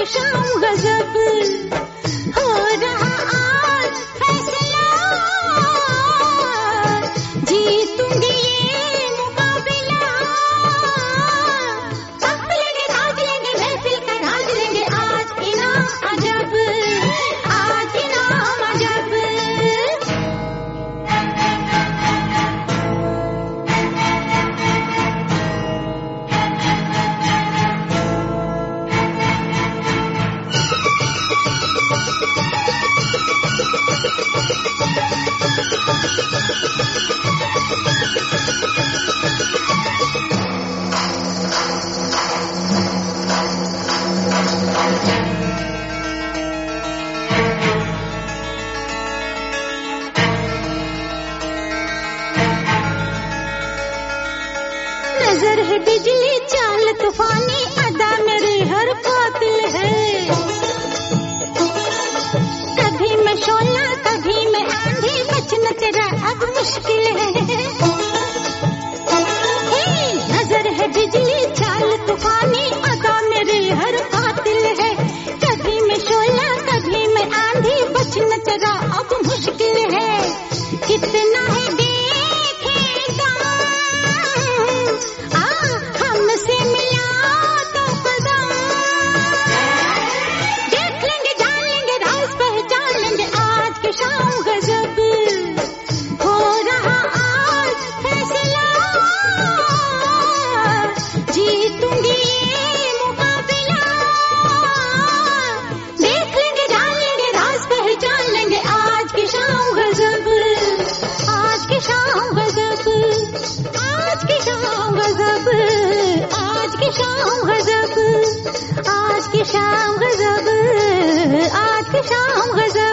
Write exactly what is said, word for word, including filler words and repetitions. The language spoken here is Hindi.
की शाम गजब हो रहा आज फैसला, जीतूंगी ये मुकाबला, सब लेंगे राज लेंगे महफिल का राज लेंगे, आज इनाम अजब, आज इनाम अजब। नजर है बिजली चाल तूफानी, अदा मेरी हर कातिल है, कभी मैं शोला कभी मैं आंधी, बचना तेरा अब मुश्किल है। हे नजर है बिजली चाल तूफानी, अदा मेरी हर कातिल है, कभी मैं शोला कभी मैं आंधी, बचना तेरा अब मुश्किल है। कितना है देखेगा आ हमसे मिला तो कदम, देख लेंगे जान लेंगे राज पहचान लेंगे, आज की शाम गजब हो रहा आज फैसला, जीतूंगी ये मुकाबला, देख लेंगे जान लेंगे राज पहचान लेंगे, आज की शाम गजब, आज की शाम गजब, आज की शाम गजब, आज की शाम गजब, आज की शाम गजब, आज की शाम गजब।